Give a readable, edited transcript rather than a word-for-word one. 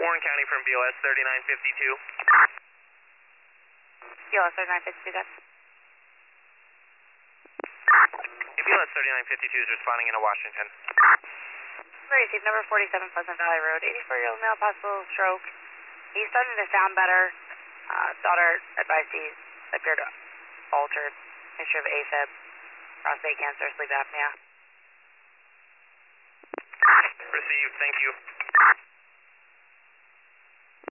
Warren County from BLS 3952. BLS 3952, guys. BLS 3952 is responding into Washington. Received number 47 Pleasant Valley Road, 84-year-old male, possible stroke. He's starting to sound better. Daughter advised he's appeared altered. History of AFib, prostate cancer, sleep apnea. Received, thank you.